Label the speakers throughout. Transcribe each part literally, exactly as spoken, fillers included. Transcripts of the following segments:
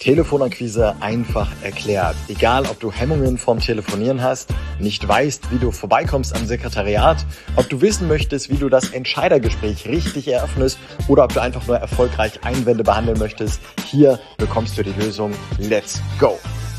Speaker 1: Telefonakquise einfach erklärt. Egal, ob du Hemmungen vorm Telefonieren hast, nicht weißt, wie du vorbeikommst am Sekretariat, ob du wissen möchtest, wie du das Entscheidergespräch richtig eröffnest oder ob du einfach nur erfolgreich Einwände behandeln möchtest, hier bekommst du die Lösung. Let's go!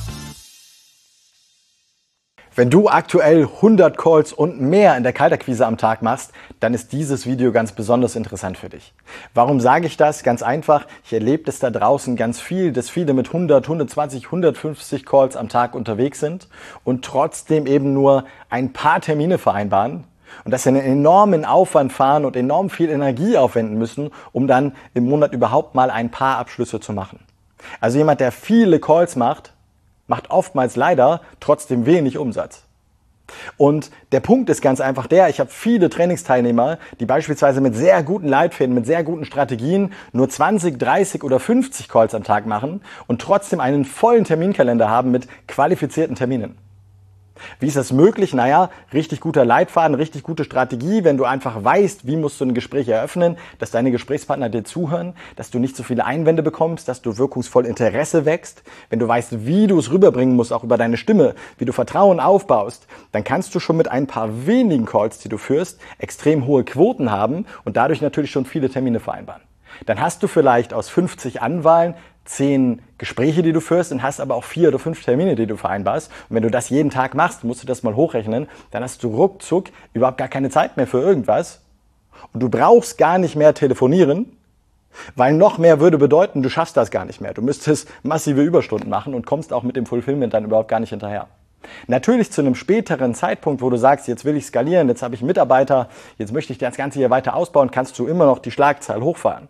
Speaker 1: Wenn du aktuell hundert Calls und mehr in der Kaltakquise am Tag machst, dann ist dieses Video ganz besonders interessant für dich. Warum sage ich das? Ganz einfach, ich erlebe es da draußen ganz viel, dass viele mit hundert, hundertzwanzig, hundertfünfzig Calls am Tag unterwegs sind und trotzdem eben nur ein paar Termine vereinbaren und dass sie einen enormen Aufwand fahren und enorm viel Energie aufwenden müssen, um dann im Monat überhaupt mal ein paar Abschlüsse zu machen. Also jemand, der viele Calls macht, macht oftmals leider trotzdem wenig Umsatz. Und der Punkt ist ganz einfach der, ich habe viele Trainingsteilnehmer, die beispielsweise mit sehr guten Leitfäden, mit sehr guten Strategien nur zwanzig, dreißig oder fünfzig Calls am Tag machen und trotzdem einen vollen Terminkalender haben mit qualifizierten Terminen. Wie ist das möglich? Naja, richtig guter Leitfaden, richtig gute Strategie, wenn du einfach weißt, wie musst du ein Gespräch eröffnen, dass deine Gesprächspartner dir zuhören, dass du nicht so viele Einwände bekommst, dass du wirkungsvoll Interesse wächst, wenn du weißt, wie du es rüberbringen musst, auch über deine Stimme, wie du Vertrauen aufbaust, dann kannst du schon mit ein paar wenigen Calls, die du führst, extrem hohe Quoten haben und dadurch natürlich schon viele Termine vereinbaren. Dann hast du vielleicht aus fünfzig Anwahlen zehn Gespräche, die du führst und hast aber auch vier oder fünf Termine, die du vereinbarst. Und wenn du das jeden Tag machst, musst du das mal hochrechnen, dann hast du ruckzuck überhaupt gar keine Zeit mehr für irgendwas. Und du brauchst gar nicht mehr telefonieren, weil noch mehr würde bedeuten, du schaffst das gar nicht mehr. Du müsstest massive Überstunden machen und kommst auch mit dem Fulfillment dann überhaupt gar nicht hinterher. Natürlich zu einem späteren Zeitpunkt, wo du sagst, jetzt will ich skalieren, jetzt habe ich Mitarbeiter, jetzt möchte ich das Ganze hier weiter ausbauen, kannst du immer noch die Schlagzahl hochfahren.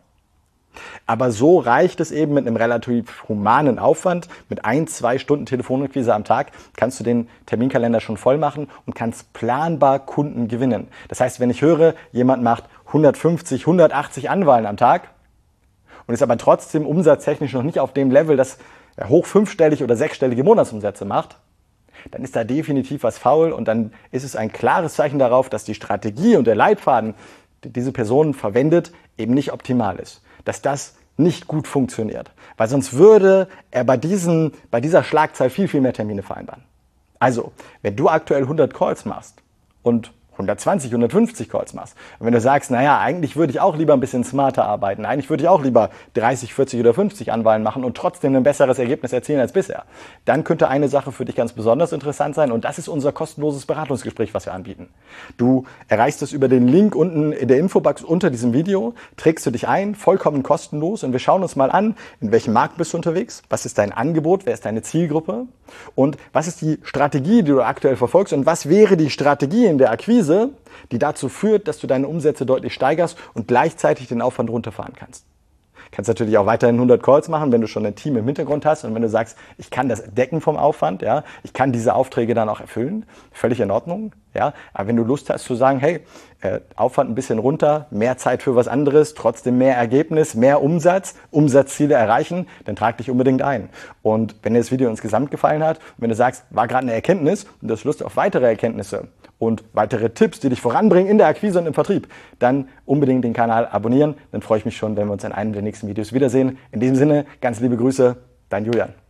Speaker 1: Aber so reicht es eben mit einem relativ humanen Aufwand. Mit ein, zwei Stunden Telefonakquise am Tag kannst du den Terminkalender schon voll machen und kannst planbar Kunden gewinnen. Das heißt, wenn ich höre, jemand macht hundertfünfzig, hundertachtzig Anwahlen am Tag und ist aber trotzdem umsatztechnisch noch nicht auf dem Level, dass er hoch fünfstellig oder sechsstellige Monatsumsätze macht, dann ist da definitiv was faul und dann ist es ein klares Zeichen darauf, dass die Strategie und der Leitfaden, die diese Person verwendet, eben nicht optimal ist. Dass das nicht gut funktioniert. Weil sonst würde er bei, diesen, bei dieser Schlagzahl viel, viel mehr Termine vereinbaren. Also, wenn du aktuell hundert Calls machst und hundertzwanzig, hundertfünfzig Calls machst. Und wenn du sagst, naja, eigentlich würde ich auch lieber ein bisschen smarter arbeiten, eigentlich würde ich auch lieber dreißig, vierzig oder fünfzig Anwahlen machen und trotzdem ein besseres Ergebnis erzielen als bisher, dann könnte eine Sache für dich ganz besonders interessant sein und das ist unser kostenloses Beratungsgespräch, was wir anbieten. Du erreichst es über den Link unten in der Infobox unter diesem Video, trägst du dich ein, vollkommen kostenlos und wir schauen uns mal an, in welchem Markt bist du unterwegs, was ist dein Angebot, wer ist deine Zielgruppe und was ist die Strategie, die du aktuell verfolgst und was wäre die Strategie in der Akquise, die dazu führt, dass du deine Umsätze deutlich steigerst und gleichzeitig den Aufwand runterfahren kannst. Du kannst natürlich auch weiterhin hundert Calls machen, wenn du schon ein Team im Hintergrund hast und wenn du sagst, ich kann das decken vom Aufwand, ja, ich kann diese Aufträge dann auch erfüllen, völlig in Ordnung, ja, aber wenn du Lust hast zu sagen, hey, äh, Aufwand ein bisschen runter, mehr Zeit für was anderes, trotzdem mehr Ergebnis, mehr Umsatz, Umsatzziele erreichen, dann trag dich unbedingt ein. Und wenn dir das Video insgesamt gefallen hat, und wenn du sagst, war gerade eine Erkenntnis und du hast Lust auf weitere Erkenntnisse und weitere Tipps, die dich voranbringen in der Akquise und im Vertrieb, dann unbedingt den Kanal abonnieren. Dann freue ich mich schon, wenn wir uns in einem der nächsten Videos wiedersehen. In diesem Sinne, ganz liebe Grüße, dein Julian.